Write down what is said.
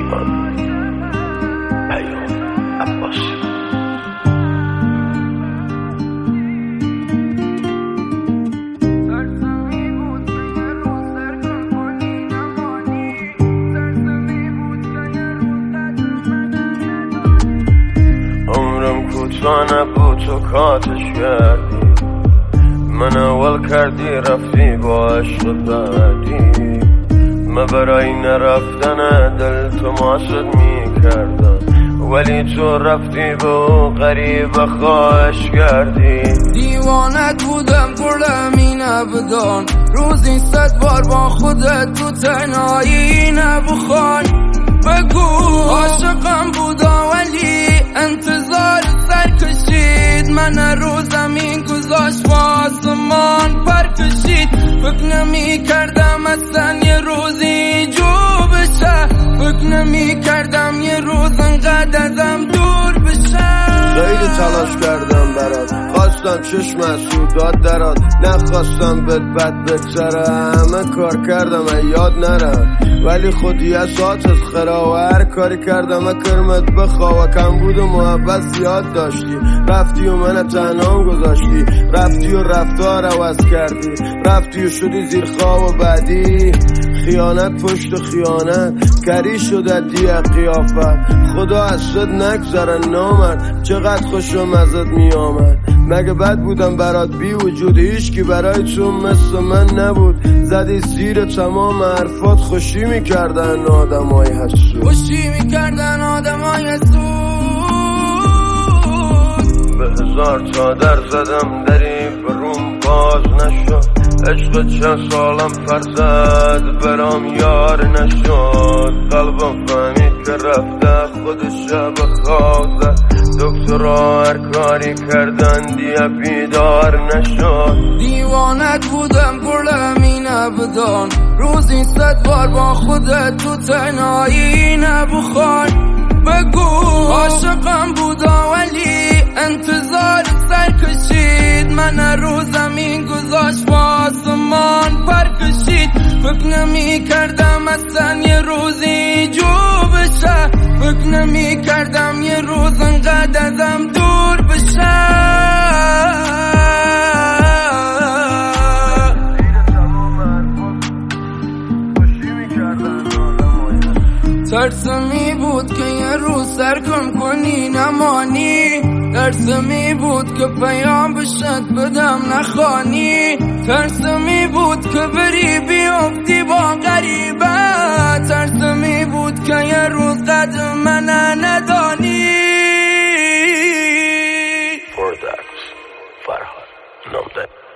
من پیام عباسی. عمرم کوتاه نبود تو کاتش کردی، من اول کردی رفتی با عشق بعدی. من برای نرفتن دل تو ماسد می کردم، ولی تو رفتی به او غریب خواهش کردی. دیوانت بودم گلمی نبدان، روزی 100 بار با خودت تو تنهایی نبخوان. بگو عاشقم بودا ولی انتظار سر کشید، من رو زمین گذاشت با آسمان پر کشید. فکر نمی کردم اصلا یه روزی جو بشه، فکر نمی کردم یه روز انقدر ازم دور بشه. خیلی تلاش کردم برات، خواستم چشم سودات درات، نخواستم بد بگذره. همه کار کردم یاد نرم، ولی خودی اسات از خرا و هر کاری کردم کرمت بخوا. کم بود و محبت زیاد داشتی، رفتی و من تنهام گذاشتی، رفتی و رفتار عوض کردی، رفتی و شدی زیر خواب و بعدی. خیانت پشت خیانت کری شده دیه قیافت، خدا از صد نگذره نامد، چقدر خوشم ازت می آمد. مگه بد بودم برات بی وجود، هیچکی برای تو مثل من نبود. زدی زیر تمام حرفات، خوشی میکردن آدمای حسود، خوشی میکردن آدمای حسود. به 1000 تا در زدم دری بروم باز نشد، عشق چند سالم فرزد برام یار نشد. قلبم فهمید که رفته خودش به خواب زد، دکترها هر کاری کردن دیگه بیدار نشد. دیوانت بودم گلمی نبدان، روزی 100 بار با خودت تو تنهایی نبخوان. بگو عاشقم بودا ولی انتظار سر کشید، من رو زمین گذاشت با آسمان پر کشید. فکر نمی کردم اصلا یه روزی جو بشه، فکر نمی کردم یه روز انقدر ازم دور بشه. ترسمی بود که یه روز سرکم کنی نمانی، ترسمی بود که پیام بشت بدم نخوانی، ترسمی بود که بری بیفتی با غریبه، ترسمی بود که یه روز قدر من ندانی. فرزاد فرهاد نامده